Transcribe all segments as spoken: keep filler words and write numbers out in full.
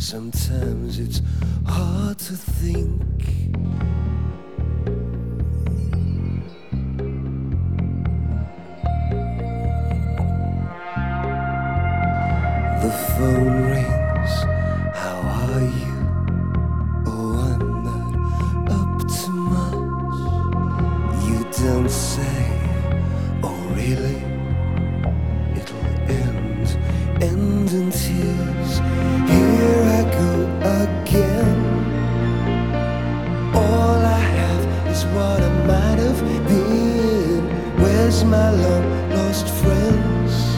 Sometimes it's hard to think. The phone rings, how are you? Oh, I'm not up to much. You don't say, oh really? It'll end, end in tears. Here I go again. All I have is what I might have been. Where's my long lost friends?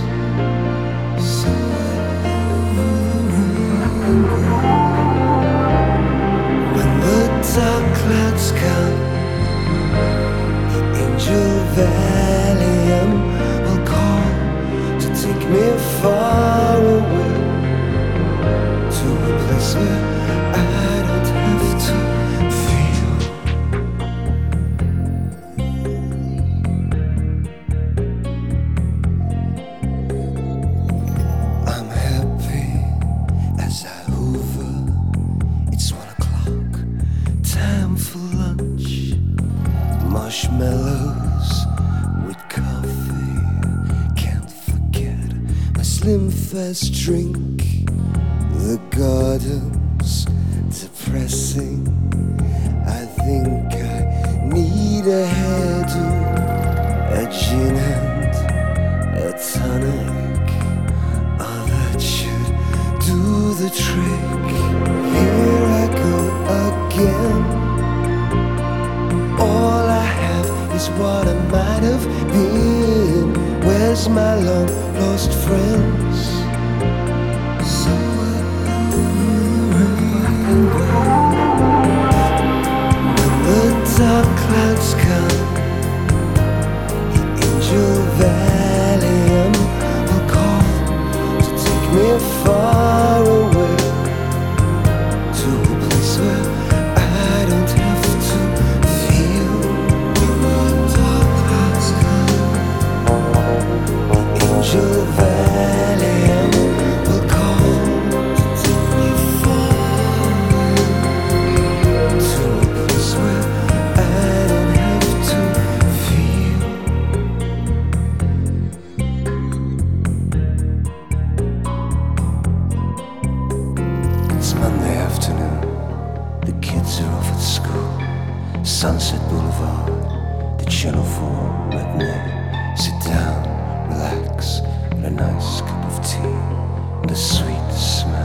When the dark clouds come, the angel Valium will call to take me far away, to a place where I don't have to feel. I'm happy as I hoover. It's one o'clock, time for lunch. Marshmallows with coffee. Can't forget my slim fast drink. The garden's depressing. I think I need a hairdo, a gin and a tonic. Oh, that should do the trick. Here I go again. All I have is what I might have been. Where's my long lost friends? Dark clouds come, the angel Valium will call to take me far away, to a place where I don't have to feel. Dark clouds come, the angel Valium will call to take me far away, to a place where Monday afternoon, the kids are off at school. Sunset Boulevard, the Channel four matinee. Sit down, relax, and a nice cup of tea, and the sweet smell